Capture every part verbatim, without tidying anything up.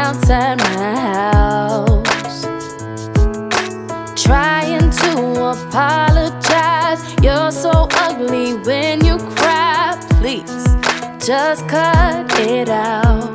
outside my house, trying to apologize. You're so ugly when you cry. Please, just cut it out.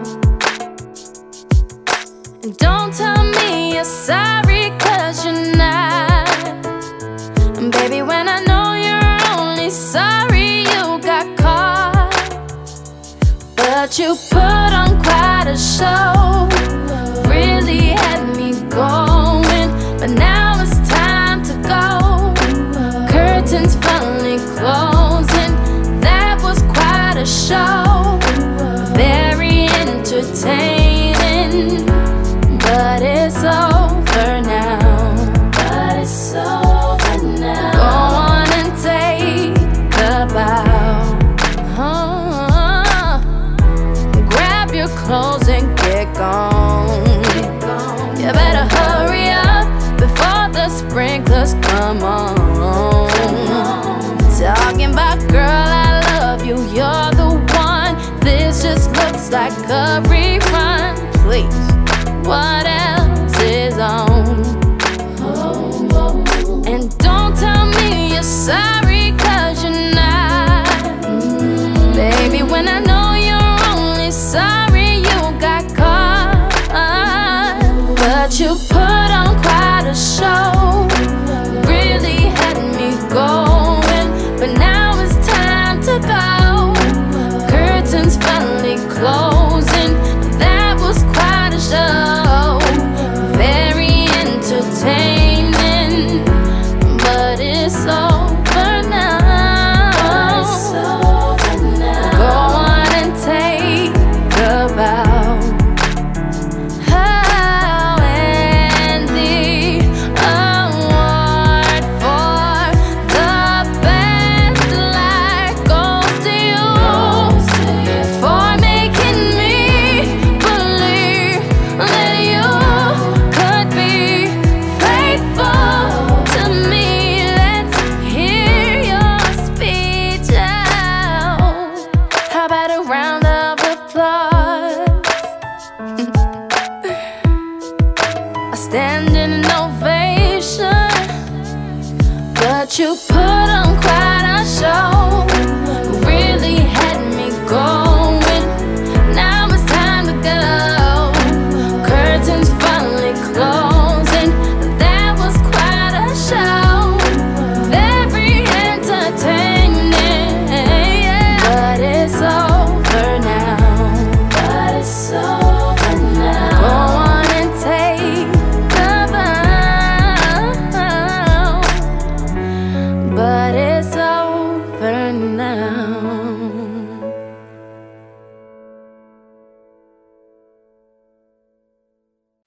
And don't tell me you're sorry, cause you're not. And baby, when I know you're only sorry you got caught, but you put on quite a show, really had me going. But now it's time to go, curtains finally closing. That was quite a show, very entertaining. But it's over now. But it's over now. Go on and take a bow. Oh, grab your clothes and get gone. You better hurry up before the sprinklers come on. Talking about, girl, I love you, you're the one. This just looks like a rerun. Please, what else is on? And don't tell me you're sorry, cause you're not. Baby, when I know you're only sorry you got caught, but you put on quite a show, really had me going. But now it's time to go, curtains finally closing. That was quite a show, very entertaining. But it's over now. It's over now. Go on and take a bow. Oh, and the award for the best life goes to you, for making me believe that you could be faithful to me. Let's hear your speech out. How about a round of applause? A standing ovation, but you put on quite a show.